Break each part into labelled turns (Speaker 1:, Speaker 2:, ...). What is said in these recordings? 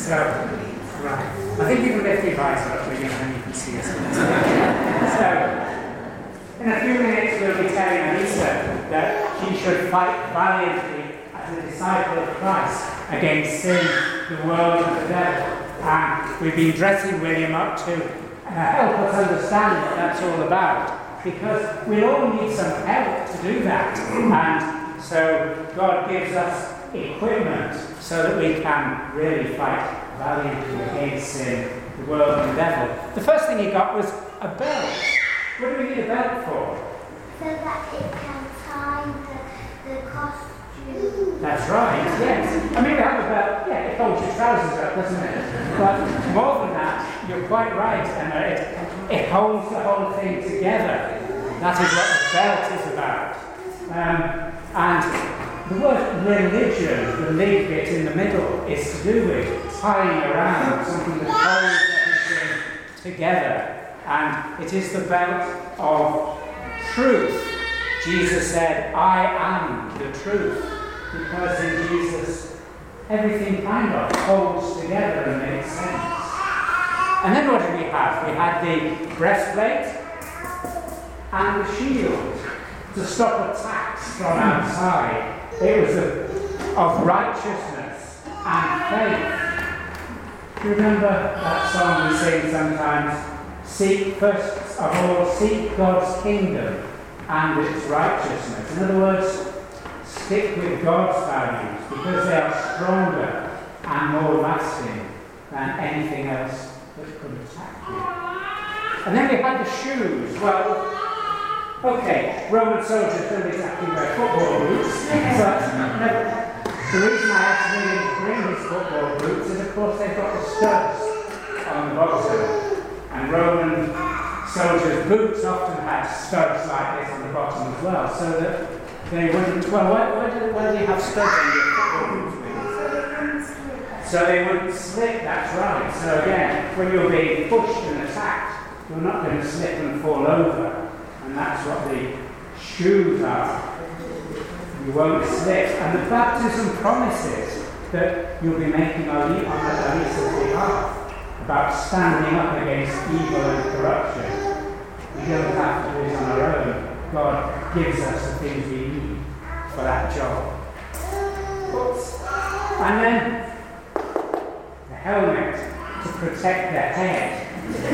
Speaker 1: So, right. I think you can lift your eyes up again and you can see us. So, in a few minutes we'll be telling Lisa that she should fight valiantly as a disciple of Christ against sin, the world and the devil. And we've been dressing William up to help us understand what that's all about. Because we all need some help to do that. And so God gives us equipment so that we can really fight valiantly against sin, the world and the devil. The first thing he got was a belt. What do we need a belt for?
Speaker 2: So that it can tie the costume.
Speaker 1: That's right, yes. I mean, we have a belt, yeah, it holds your trousers up, doesn't it? But more than that, you're quite right, Emma, it holds the whole thing together. That is what the belt is about. And the word religion, the lead bit in the middle, is to do with tying around something that holds everything together. And it is the belt of truth. Jesus said, I am the truth. Because in Jesus, everything kind of holds together and makes sense. And then what did we have? We had the breastplate and the shield to stop attacks from outside. It was of righteousness and faith. Do you remember that song we sing sometimes? Seek first of all, seek God's kingdom and its righteousness. In other words, stick with God's values because they are stronger and more lasting than anything else that could attack you. And then we had the shoes. Well, okay, Roman soldiers don't exactly wear football boots, but the reason I asked William to bring his football boots is, of course, they've got the studs on the bottom. And Roman soldiers' boots often had studs like this on the bottom as well, so that they wouldn't. Well, why do you have studs on your football boots? So they wouldn't slip, that's right. So again, when you're being pushed and attacked, you're not going to slip and fall over. And that's what the shoes are. You won't slip. And the baptism promises that you'll be making on Elisa's behalf about standing up against evil and corruption. We don't have to do it on our own. God gives us the things we need for that job. And then the helmet to protect the head.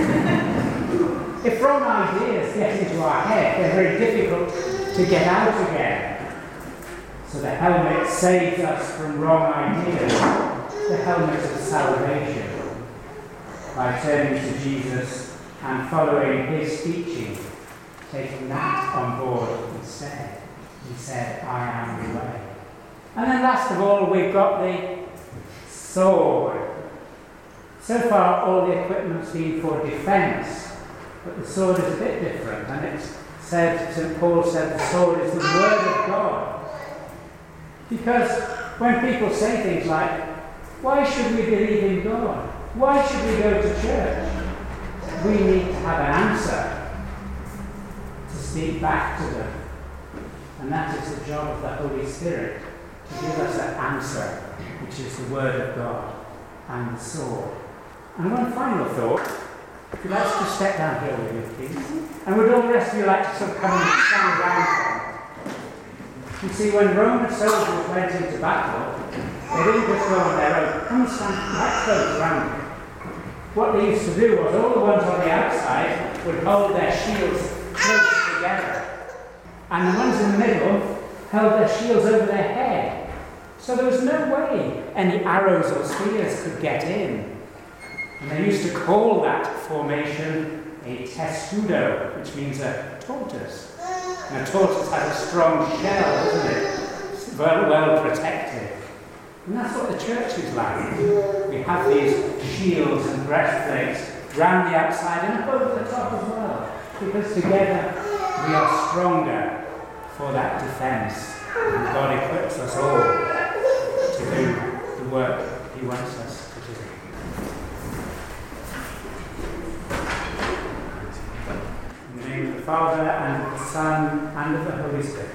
Speaker 1: If wrong ideas get into our head, they're very difficult to get out again. So the helmet saves us from wrong ideas. The helmet of salvation. By turning to Jesus and following his teaching, taking that on board instead. He said, I am the way. And then last of all, we've got the sword. So far, all the equipment's been for defence, but the sword is a bit different. And it's said, St. Paul said, the sword is the word of God. Because when people say things like, why should we believe in God? Why should we go to church? We need to have an answer to speak back to them. And that is the job of the Holy Spirit, to give us an answer, which is the Word of God and the sword. And one final thought, if you'd like to step down here with me, please. And would all the rest of you like to sort of come and stand around? You see, when Roman soldiers went into battle, they didn't just go on their own. Come and stand right close around me. What they used to do was all the ones on the outside would hold their shields close together. And the ones in the middle held their shields over their head. So there was no way any arrows or spears could get in. And they used to call that formation a testudo, which means a tortoise. And a tortoise has a strong shell, doesn't it? It's well protected. And that's what the church is like. We have these shields and breastplates round the outside and above the top as well. Because together we are stronger for that defence. And God equips us all to do the work he wants us to do. In the name of the Father, and of the Son, and of the Holy Spirit.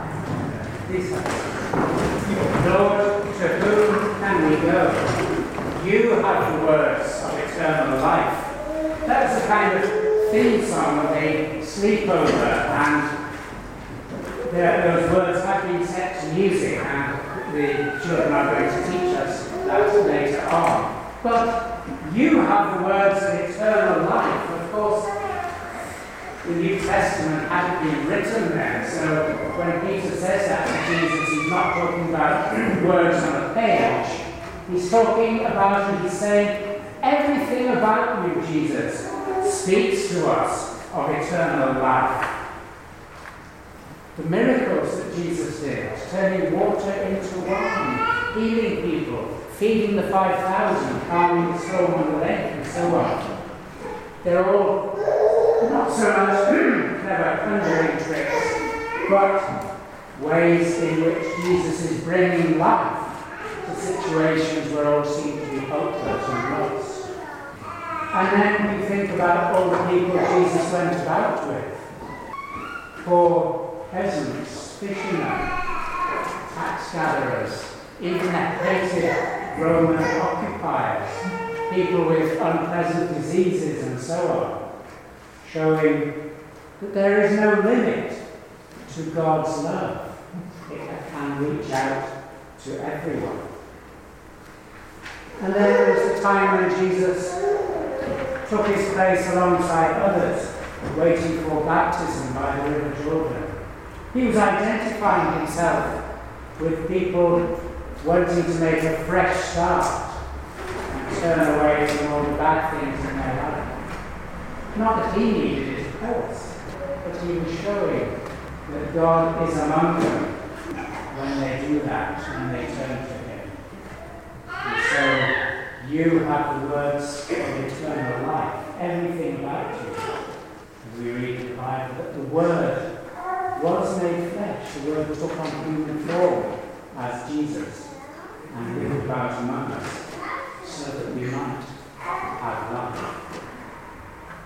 Speaker 1: Amen. Please have a Lord, to whom can we go? you have the words of eternal life. That was the kind of theme song that they sleep over, and those words have been set to music, and the children are going to teach us that later on. But you have the words of eternal life. Of course, the New Testament hadn't been written then, so when Peter says that to Jesus, he's not talking about words on a page. He's talking about, and he's saying, everything about you, Jesus, speaks to us of eternal life. The miracles that Jesus did, turning water into wine, healing people, feeding the 5,000, calming the storm on the lake, and so on. They're all not so much clever conjuring tricks, but ways in which Jesus is bringing life to situations where all seem to be hopeless and lost. And then we think about all the people Jesus went about with. Poor peasants, fishermen, tax gatherers, even the hated Roman occupiers, people with unpleasant diseases and so on, showing that there is no limit to God's love. It can reach out to everyone. And then there was the time when Jesus took his place alongside others, waiting for baptism by the River Jordan. He was identifying himself with people wanting to make a fresh start and turn away from all the bad things in their life. Not that he needed it, of course, but he was showing that God is among them when they do that, when they turn to him. And so you have the words of eternal life, everything about you. As we read the Bible, that the Word was made flesh, the Word took on human form as Jesus and lived about among